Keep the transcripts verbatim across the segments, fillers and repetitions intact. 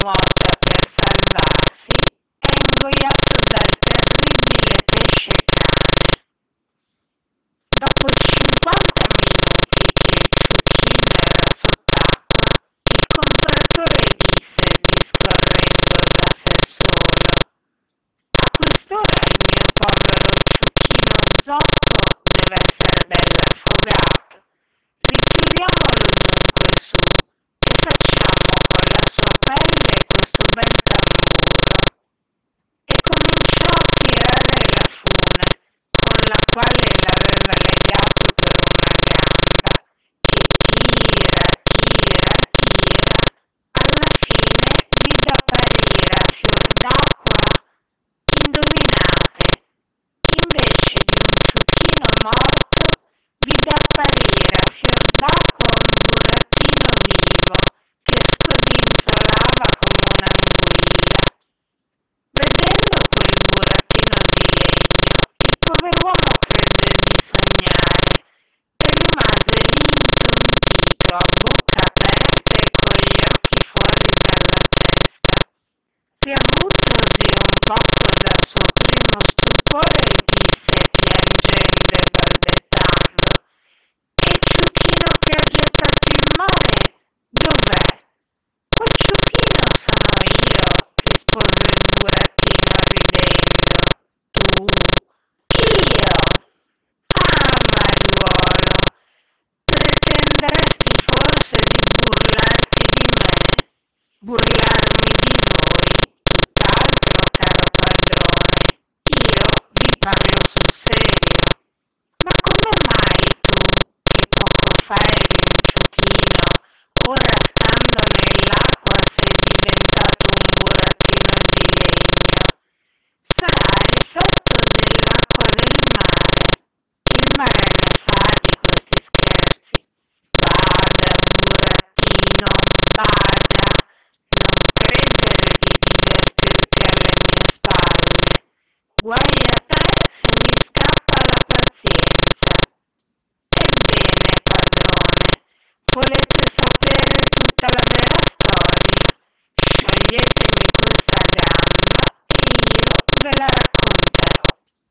nuota per salvarsi, è ingoiato dal terribile pesce cane. Dopo cinquanta minuti che il ciuchino era sott'acqua, il compratore disse discorrendo da sé solo: a quest'ora il mio povero ciuchino zoppo deve essere bella affogato. Ritiriamolo dunque su e facciamo con la sua pelle questo bel tamburo. E cominciò a tirare la fune con la quale l'aveva legato per una gamba e tira, tira, tira. Alla fine vide apparire a fior d'acqua, indovinate, invece di un ciuchino morto, vide apparire a fior d'acqua un burattino vivo che scodinzolava come un'anguilla. Vedendo quel burattino di legno, il pover'uomo credé di sognare e rimase lì intontito, a bocca aperta e con gli occhi fuori dalla testa. Riavutosi un poco dal suo primo stupore, disse piangendo e balbettando: e il ciuchino che ha gettato in mare, dov'è? Quel ciuchino sono io, rispose il burattino ridendo. Tu? Io? Ah, mariuolo, pretenderesti forse di burlarti di me? Burlarmi di voi? Tutt'altro, caro padrone. Io vi parlo sul serio. Ma come mai tu, che poco fa eri un ciuchino, ora stando nell'acqua sei diventato un burattino di legno? Sarà effetto dell'acqua del mare. Il mare ne fa di questi scherzi. Bada, burattino, bada, non credere di divertirti alle mie spalle. Guai a te se mi scappa la pazienza. Ebbene, padrone, volete sapere tutta la vera storia? Scioglietemi questa gamba e io ve la racconterò.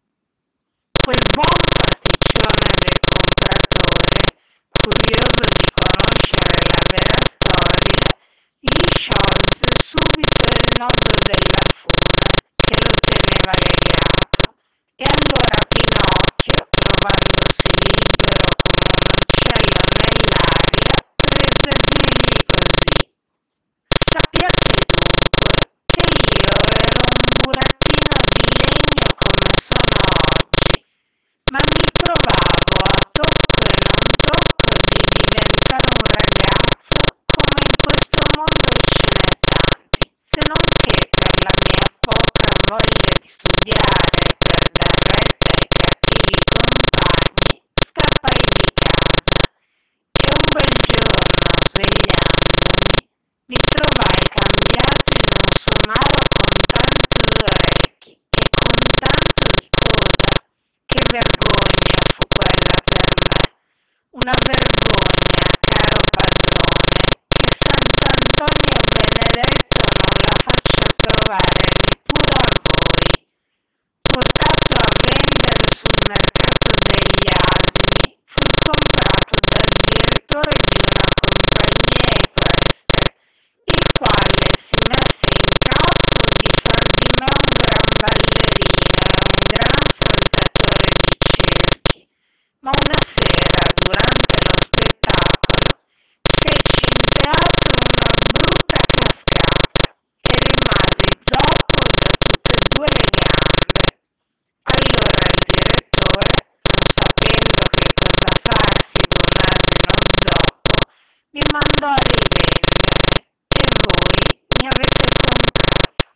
Quel buon pasticcione del compratore, curioso di conoscere la vera storia, gli sciolse subito il nodo della fune che lo teneva legato. E allora Pinocchio, trovandosi libero come un uccello nell'aria, prese a dirgli così: sappiate dunque che io ero un burattino di legno come sono oggi, ma mi provavo a tocco e non tocco di diventare un ragazzo come in questo mondo ce n'è tanti, se non che per la mia poca voglia di studiare, per dar retta ai cattivi compagni, scappai di casa. E un bel giorno, svegliandomi, mi trovai cambiato in un somaro con tante orecchie e con tanto di coda. Che vergogna fu quella per me, una vergogna, caro padrone, che Sant'Antonio Benedetto non la faccia trovare neppure a voi. Portato a vendere sul mercato degli asini, fui comprato dal direttore di una compagnia equestre, il quale si messe in capo di far di me un gran ballerino e un gran saltatore di cerchi. Ma una sera, durante lo spettacolo, feci in teatro una brutta cascata e rimasi zoppo da tutte e due le gambe. Allora il direttore, non sapendo che cosa farsi d'un asino zoppo, mi mandò a rivendere e voi mi avete comprato.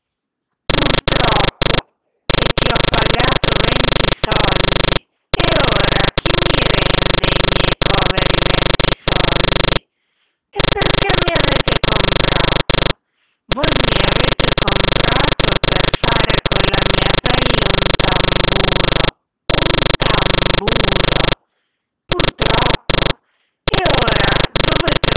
Purtroppo, e ti ho pagato venti soldi, e ora chi mi rende i miei poveri venti soldi? E perché mi avete comprato? Voi mi avete comprato per fare con la mia pelle un tamburo, un tamburo. Purtroppo. E ora dove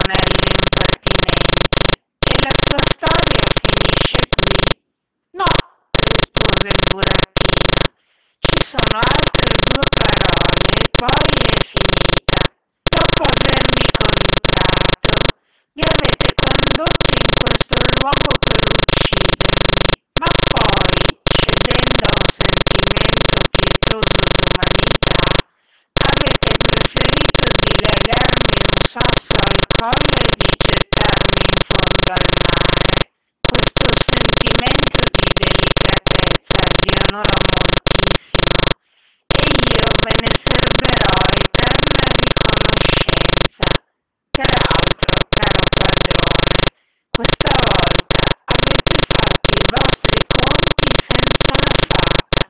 monello impertinente. E la tua storia finisce qui? No, rispose il burattino. Ci sono altre due parole e poi è finita. Dopo avermi comprato, mi avete condotto in questo luogo per uccidermi, ma poi, cedendo a un sentimento pietoso d'umanità, avete preferito di legarmi un sasso al collo e di gettarmi in fondo al mare. Questo sentimento di delicatezza vi onora moltissimo e io ve ne serberò eterna riconoscenza. Peraltro, caro padrone, questa volta avete fatto i vostri conti senza la fata.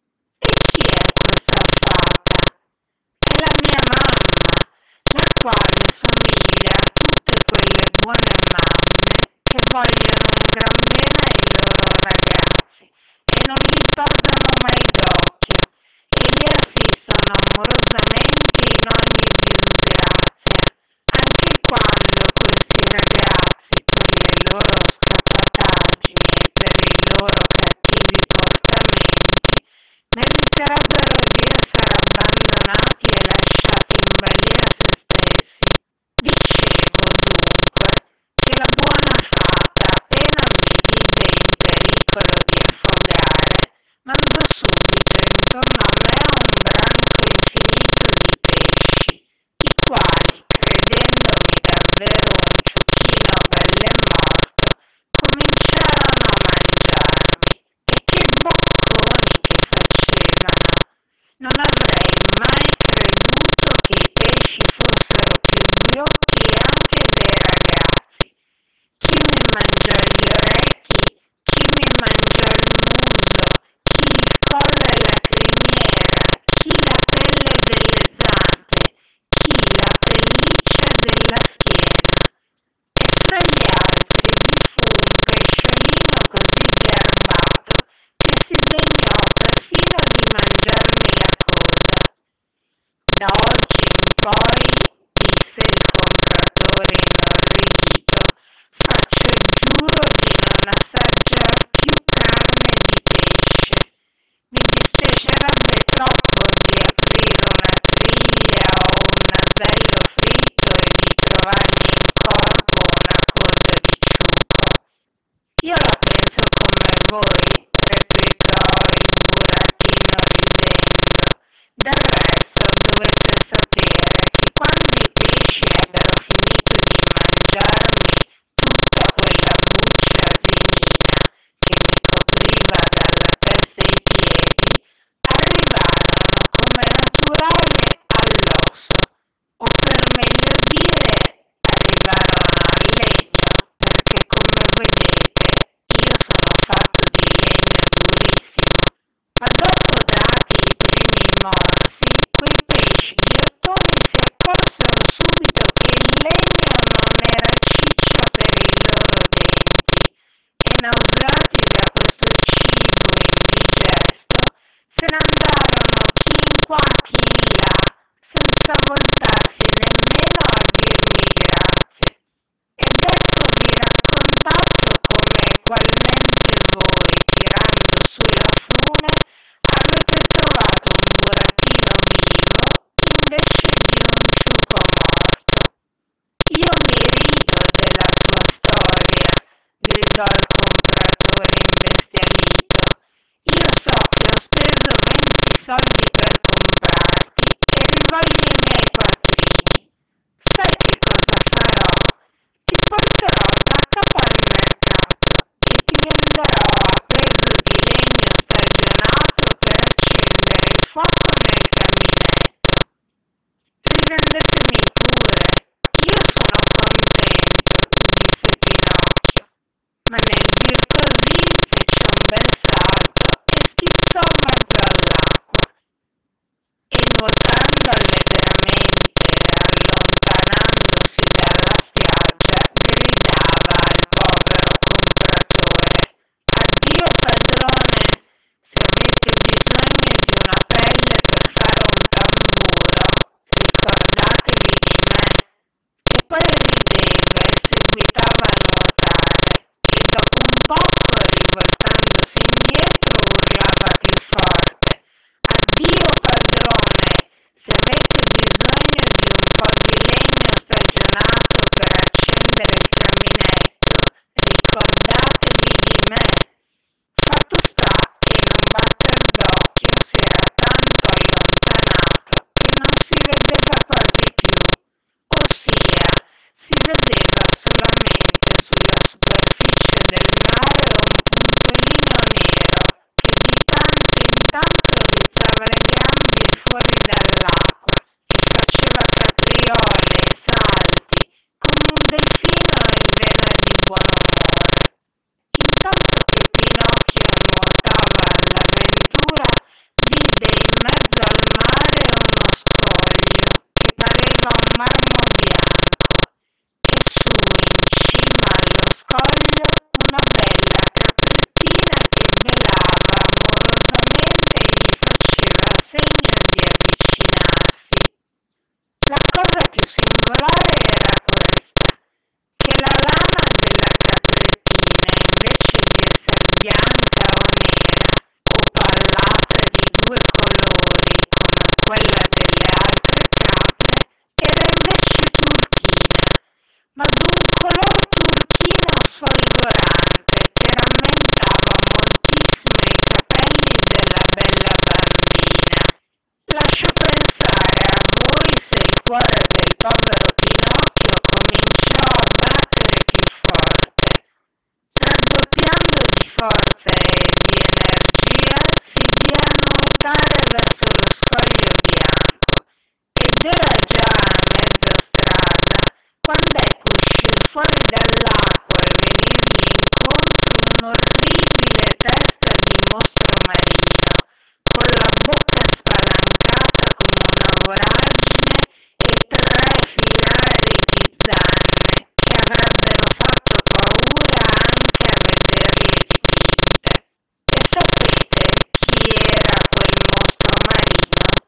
E chi è questa fata? È la mia mamma, la quale somiglia a tutte quelle buone mamme che vogliono un gran bene ai loro ragazzi e non li perdono mai d'occhio e li assistono amorosamente in ogni disgrazia, anche quando questi ragazzi, per le loro scappataggini e per i loro cattivi portamenti, meriterebbero di essere abbandonati e lasciati in balia a se stessi. Dicevo dunque che la buona fata, appena mi vide in pericolo di affogare, mandò subito intorno a me un branco infinito di pesci, i quali, credendomi davvero un ciuchino bell'e morto, cominciarono a mangiarmi. E che bocconi che facevano! Non avrei mai creduto che i pesci fossero più ghiotti anche dei ragazzi. Chi mi mangiò gli orecchi, chi mi mangiò il muso, chi il collo e la criniera, chi la pelle delle zampe, chi la pelliccia della schiena. E fra gli altri vi fu un pesciolino così garbato che si degnò perfino di mangiarmi la coda. Da oggi in poi, disse il compratore inorridito, faccio il giuro di non assaggiar più carne di pesce. Mi dispiacerebbe troppo di aprire una triglia o un nasello fritto e di trovarmi in corpo una coda di ciuco. Io la penso come voi, replicò il burattino ridendo. Del resto dovete sapere che quando i pesci ebbero finito di mangiarmi tutta quella buccia asinina che mi copriva dalla testa ai piedi, arrivarono come naturale all'osso, o per meglio dire, arrivarono al legno, perché come vedete io sono fatto di legno durissimo. Ma dopo dati i primi morsi, quei pesci ghiottoni si accorsero subito che il legno non era ciccia per i loro denti e nauseati da questo cibo indigesto, se ne andarono chi in qua chi in là, senza voltarsi nemmeno a dirmi grazie. Ed eccovi raccontato come egualmente voi, tirando su la fune, avete trovato un burattino vivo invece di un ciuco morto. Io mi rido della tua storia, gridò il compratore imbestialito. Io so che ho speso venti soldi per comprarti e rivoglio i miei quattrini. Sai che cosa farò? Ti porterò da capo al mercato e ti venderò a peso di legno stagionato per accendere il fuoco nel caminetto. Rivendetemi pure, io sono contento, disse Pinocchio, ma nel dir così fece un bel salto e schizzò in mezzo all'acqua ma d'un color turchino sfolgorante che rammentava moltissimo i capelli della bella bambina. Lascio pensare a voi se il cuore del povero Pinocchio cominciò a battere più forte. Raddoppiando di forza e di energia, si diè a nuotare verso lo scoglio bianco ed era già a mezza strada quando ecco uscir fuori dall'acqua e venirgli incontro un'orribile testa di mostro marino, con la bocca spalancata come una voragine e tre filari di zanne che avrebbero fatto paura anche a vederle dipinte. E sapete chi era quel mostro marino?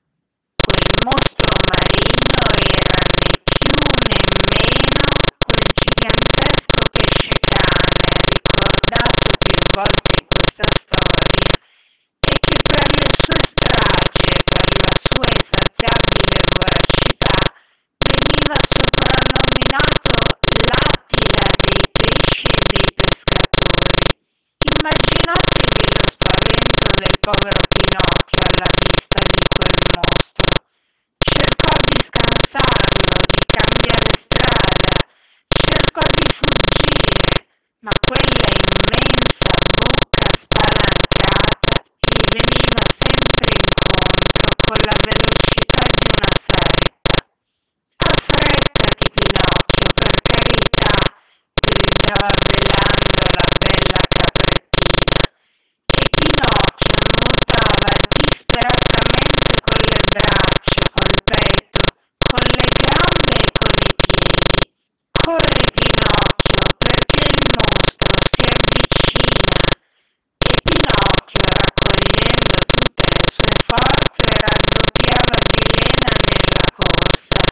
Quel mostro marino era né più né meno quel gigantesco pesce cane ricordato più volte in questa storia e che per le sue stragi e per la sua insaziabile voracità veniva soprannominato l'attila dei pesci e dei pescatori. Immaginatevi lo spavento del povero Pinocchio alla vista di quel mostro. Cercò di scansarlo, di cambiare strada, cercò di fuggire, ma quella immensa bocca spalancata gli veniva sempre incontro con la velocità di una saetta. Affrettati, Pinocchio, per carità, gridava belando la bella caprettina. E Pinocchio nuotava disperatamente con le braccia, col petto, con le gambe e con i piedi. Corri, Pinocchio, perché il mostro si avvicina. E Pinocchio, raccogliendo tutte le sue forze, raddoppiava di lena nella corsa.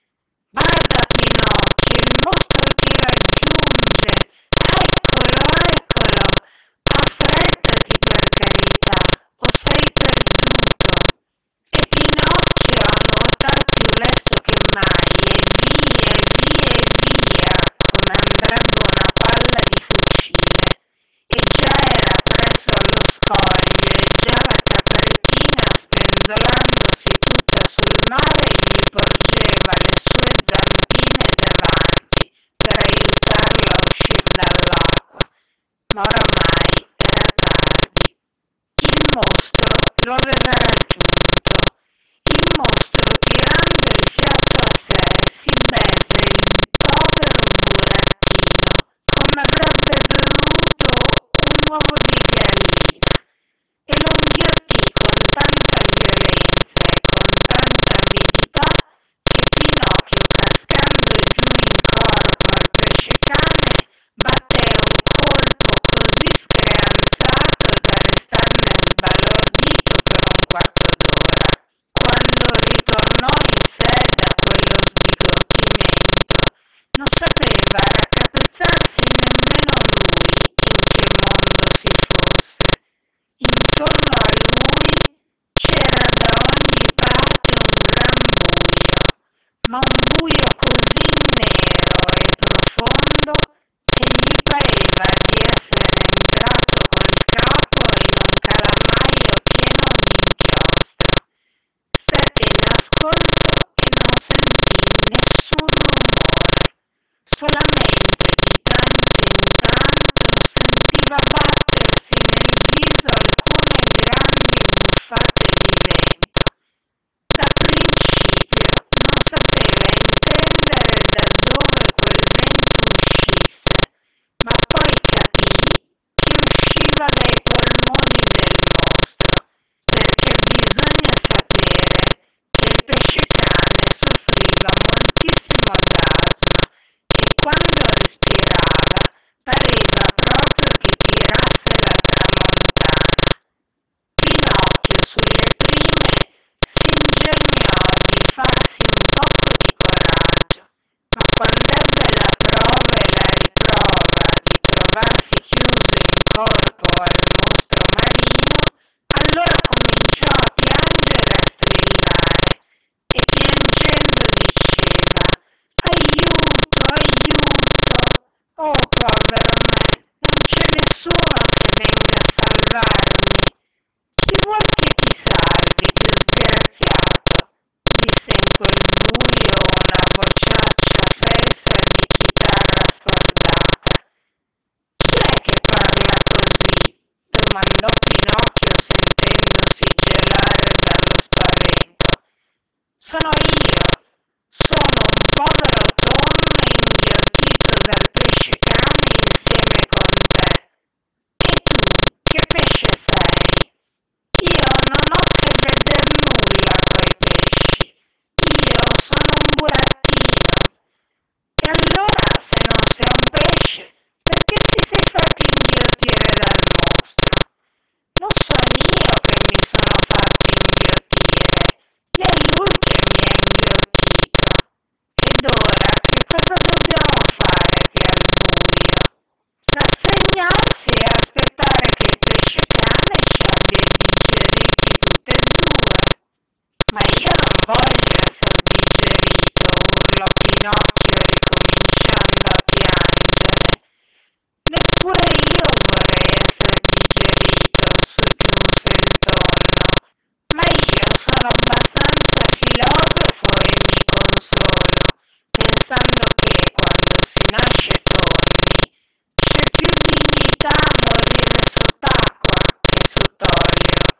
Bada, Pinocchio, il mostro ti raggiunge. Eccolo, eccolo. Affrettati per carità, o sei perduto. E Pinocchio a nuotar più lesto che mai, e via, e via, e via, come andrebbe una palla di fucile. E già era preso allo scoglio, e già la caprettina, spenzolandosi tutta sul mare, gli porgeva le sue zampine davanti per aiutarlo a uscir dall'acqua. Ma oramai era tardi. Il mostro lo aveva raggiunto. Il mostro, tirando il fiato a sé, si beve il povero burattino, come avrebbe bevuto un uovo di gallina, e lo inghiottì con tanta violenza e con tanta avidità che Pinocchio, cascando giù in corpo al pescecane, batté un colpo così screanzato da restarne sbalordito per un quarto d'ora. Quando ritornò in sé da quello sbigottimento, non sapeva raccapezzarsi nemmeno lui in che mondo si fosse. Intorno a lui c'era da ogni parte un gran buio, ma un buio così nero e profondo che gli pareva di essere entrato col capo in un calamaio pieno d'inchiostro. Stette in ascolto e non sentì nessun rumore. Solamente di tanto in tanto sentiva battersi nel viso alcune grandi buffate di vento. Da principio non sapeva intendere da dove quel vento uscisse, ma poi capì che usciva dai polmoni del mostro, perché bisogna sapere che il pescecane soffriva moltissimo d'asma e quando respirava pareva proprio che tirasse la tramontana. Pinocchio sulle prime s'ingegnò di farsi un poco di coraggio, ma quand'ebbe la prova e la riprova di trovarsi chiuso in corpo al mostro marino, allora cominciò a piangere e a strillare e piangendo diceva: aiuto, chi vuol che ti salvi, disgraziato? Disse in quel buio una vociaccia fessa di chitarra scordata. Chi è che parla così? Domandò Pinocchio sentendosi gelare dallo spavento. Sono io, sono un povero tonno inghiottito dal pesce cane insieme con te. E tu, che pesce sei? Io non ho che veder nulla coi pesci. Io sono un burattino. E allora, se non sei un pesce, perché ti sei fatto inghiottire dal mostro? Non son io che mi sono fatto inghiottire, è lui che mi ha inghiottito. Ed ora che cosa dobbiamo fare qui al buio? Rassegnarsi e aspettare che il pesce cane ci abbia digeriti tutte e due. Ma io non voglio esser digerito, urlò Pinocchio ricominciando a piangere. Neppure io vorrei esser digerito, soggiunse il tonno. Ma io sono abbastanza filosofo e mi consolo, pensando che quando si nasce tonni c'è più dignità a morire sott'acqua che sott'olio.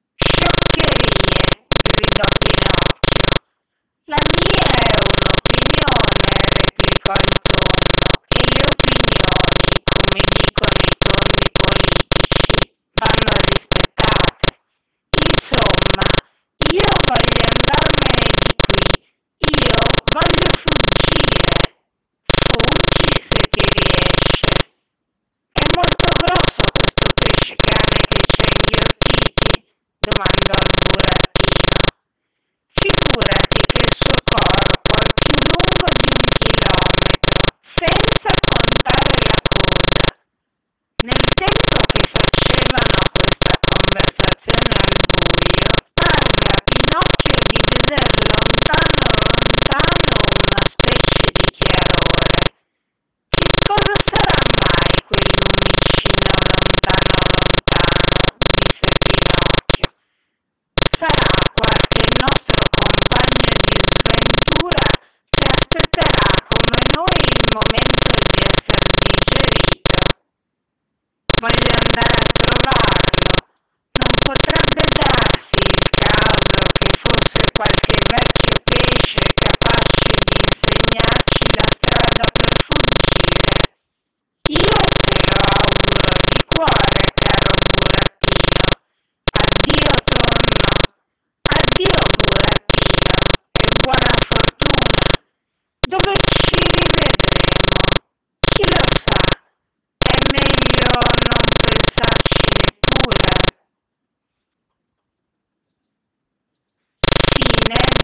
Scioccherie, gridò Pinocchio. La mia è un'opinione, replicò il tonno, e le opinioni, come dicono i tonni politici, vanno rispettate. Insomma, io voglio andarmene di qui, io voglio fuggire. Fuggi se ti riesce. È molto grosso questo pesce cane che ci ha inghiottiti? Domandò il burattino. Figurati che il suo corpo è più lungo di un chilometro, senza contare la coda. Nel tempo che facevano questa conversazione al buio, parve a Pinocchio di veder lontano lontano una specie di chiarore. Che cosa sarà mai quel lumicino lontano lontano? Disse Pinocchio. Sarà qualche nostro compagno di sventura che aspetterà come noi il momento di esser digerito. Voglio andare a trovarlo. Non potrebbe darsi il caso che fosse qualche vecchio pesce capace di insegnarci la strada per fuggire. Io te lo auguro di cuore, caro burattino. Addio tonno, addio burattino e buona fortuna. Dove ci rivedremo? Chi lo sa? È meglio non pensarci neppure. Fine.